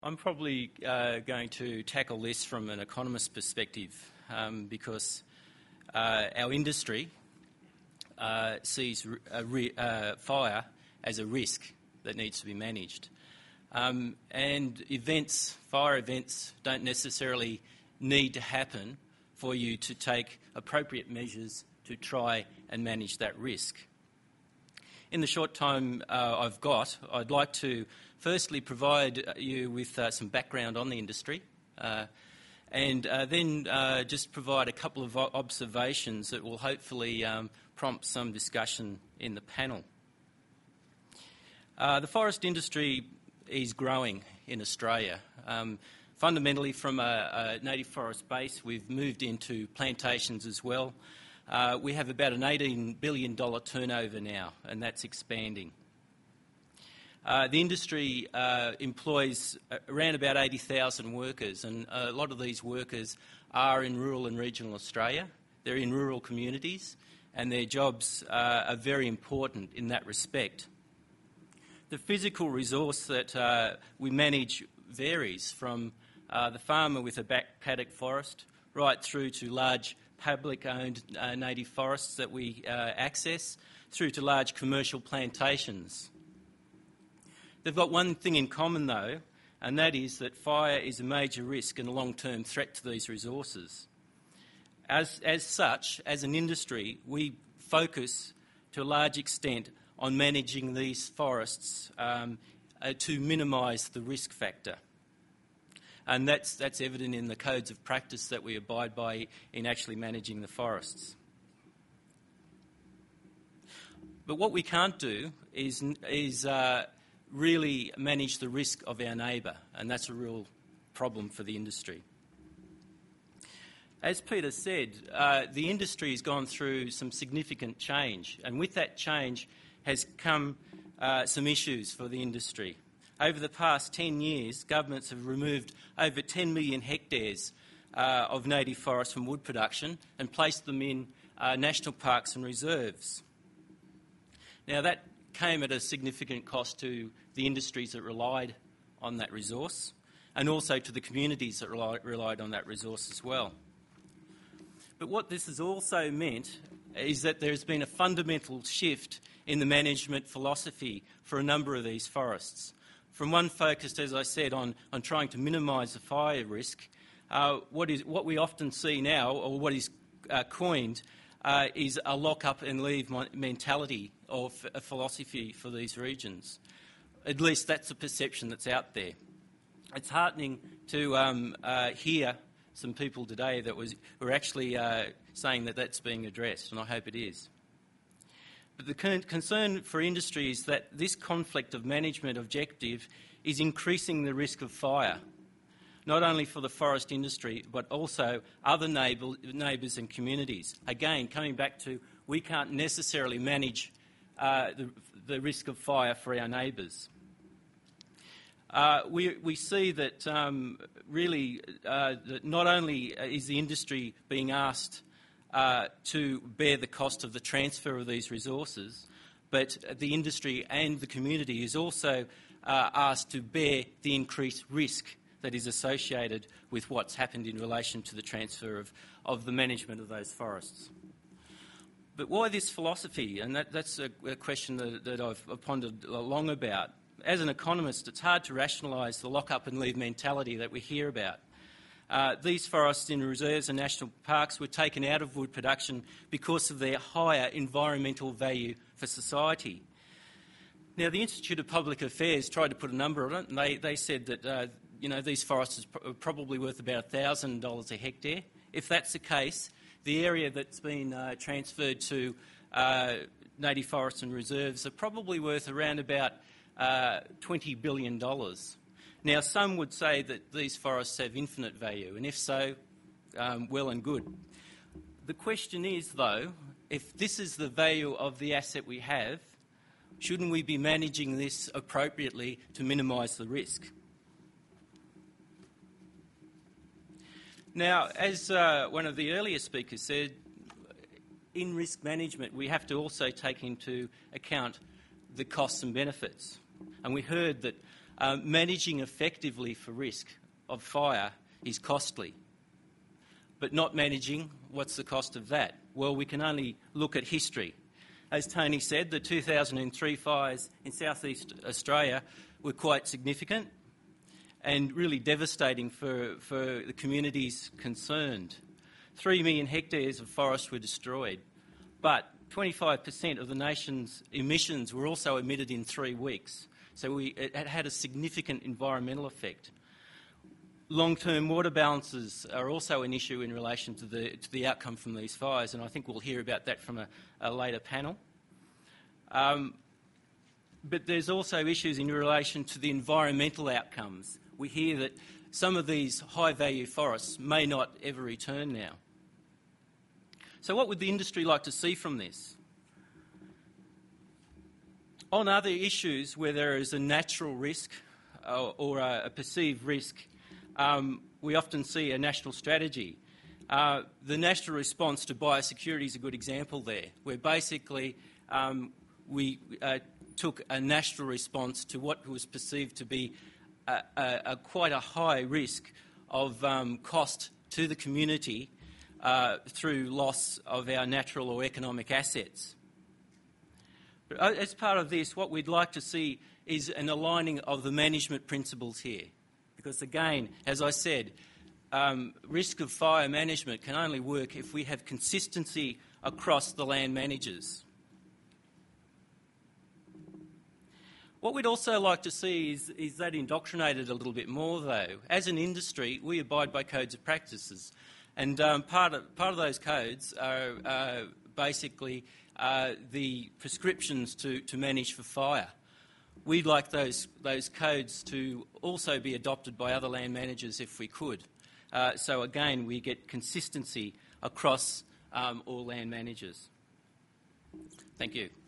I'm probably going to tackle this from an economist's perspective because our industry sees fire as a risk that needs to be managed. And fire events don't necessarily need to happen for you to take appropriate measures to try and manage that risk. In the short time I've got, I'd like to firstly provide you with some background on the industry and then just provide a couple of observations that will hopefully prompt some discussion in the panel. The forest industry is growing in Australia. Fundamentally from a native forest base, we've moved into plantations as well. We have about an $18 billion turnover now, and that's expanding. The industry employs around about 80,000 workers, and a lot of these workers are in rural and regional Australia. They're in rural communities, and their jobs are very important in that respect. The physical resource that we manage varies from the farmer with a back paddock forest right through to large public-owned native forests that we access, through to large commercial plantations. They've got one thing in common though, and that is that fire is a major risk and a long-term threat to these resources. As such, as an industry, we focus to a large extent on managing these forests to minimise the risk factor. And that's evident in the codes of practice that we abide by in actually managing the forests. But what we can't do is really manage the risk of our neighbour, and that's a real problem for the industry. As Peter said, the industry has gone through some significant change, and with that change has come some issues for the industry. Over the past 10 years, governments have removed over 10 million hectares of native forest from wood production and placed them in national parks and reserves. Now that came at a significant cost to the industries that relied on that resource and also to the communities that relied on that resource as well. But what this has also meant is that there's been a fundamental shift in the management philosophy for a number of these forests. From one focused, as I said, on trying to minimise the fire risk, what we often see now, or what is coined, is a lock-up and leave mentality of a philosophy for these regions. At least that's the perception that's out there. It's heartening to hear some people today that were actually saying that that's being addressed, and I hope it is. But the concern for industry is that this conflict of management objective is increasing the risk of fire, not only for the forest industry but also other neighbours and communities. Again, coming back to we can't necessarily manage the risk of fire for our neighbours. We see that that not only is the industry being asked to bear the cost of the transfer of these resources, but the industry and the community is also asked to bear the increased risk that is associated with what's happened in relation to the transfer of the management of those forests. But why this philosophy? And that's a question that I've pondered long about. As an economist, it's hard to rationalise the lock-up and leave mentality that we hear about. These forests in reserves and national parks were taken out of wood production because of their higher environmental value for society. Now, the Institute of Public Affairs tried to put a number on it, and they said that these forests are probably worth about $1,000 a hectare. If that's the case, the area that's been transferred to native forests and reserves are probably worth around about $20 billion. Now, some would say that these forests have infinite value, and if so, well and good. The question is, though, if this is the value of the asset we have, shouldn't we be managing this appropriately to minimise the risk? Now, as one of the earlier speakers said, in risk management we have to also take into account the costs and benefits. And we heard that managing effectively for risk of fire is costly. But not managing, what's the cost of that? Well, we can only look at history. As Tony said, the 2003 fires in southeast Australia were quite significant and really devastating for the communities concerned. 3 million hectares of forest were destroyed, but 25% of the nation's emissions were also emitted in 3 weeks. So it had a significant environmental effect. Long-term water balances are also an issue in relation to the outcome from these fires, and I think we'll hear about that from a later panel. But there's also issues in relation to the environmental outcomes. We hear that some of these high-value forests may not ever return now. So what would the industry like to see from this? On other issues where there is a natural risk or a perceived risk, we often see a national strategy. The national response to biosecurity is a good example there, where basically we took a national response to what was perceived to be quite a high risk of cost to the community through loss of our natural or economic assets. But as part of this, what we'd like to see is an aligning of the management principles here. Because again, as I said, risk of fire management can only work if we have consistency across the land managers. What we'd also like to see is that indoctrinated a little bit more, though. As an industry, we abide by codes of practices, and part of those codes are basically the prescriptions to manage for fire. We'd like those codes to also be adopted by other land managers if we could. So again, we get consistency across all land managers. Thank you.